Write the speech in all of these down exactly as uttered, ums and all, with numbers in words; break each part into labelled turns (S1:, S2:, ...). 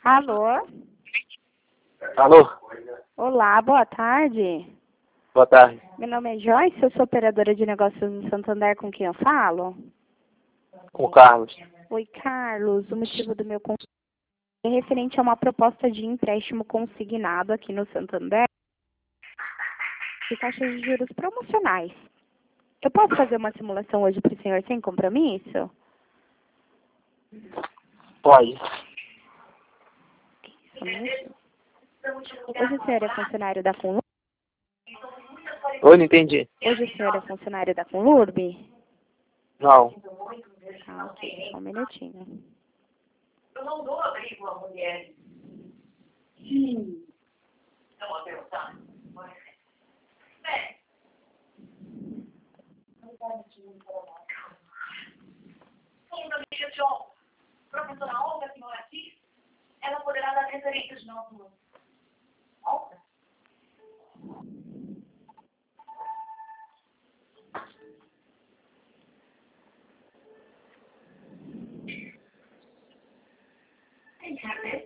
S1: Alô?
S2: Alô?
S1: Olá, boa tarde.
S2: Boa tarde.
S1: Meu nome é Joyce, eu sou operadora de negócios no Santander, com quem eu falo?
S2: Com o Carlos.
S1: Oi, Carlos. O motivo do meu convite é referente a uma proposta de empréstimo consignado aqui no Santander de taxas de juros promocionais. Eu posso fazer uma simulação hoje para o senhor sem compromisso?
S2: Pode.
S1: Só um minutinho. Hoje o senhor é funcionário da Funlurb?
S2: Oi, não entendi.
S1: Hoje o senhor é funcionário da Funlurb?
S2: Não.
S1: Ah, ok. Só um minutinho.
S3: Eu não dou abrigo a mulheres. Sim. Não vou perguntar. É. Segunda amiga de Olga, professora Olga, a senhora aqui, ela poderá dar referências de nosso Olga? Tem que saber.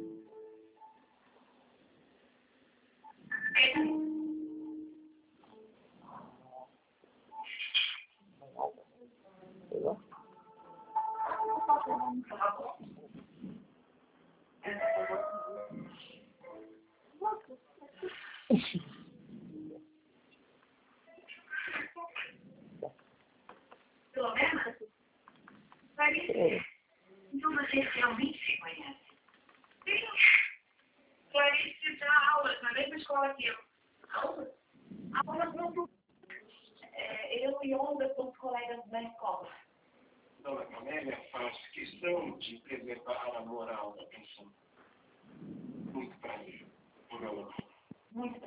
S3: Pelo menos? Clarice. Então vocês realmente se conhecem? Sim. Clarice dá aulas na mesma escola que eu. Aulas? Aulas não. É, eu e Olga somos colegas da escola.
S4: Dona Camélia faz questão de preservar a moral da pessoa. Muito prazer. Por meu nome.
S3: Muito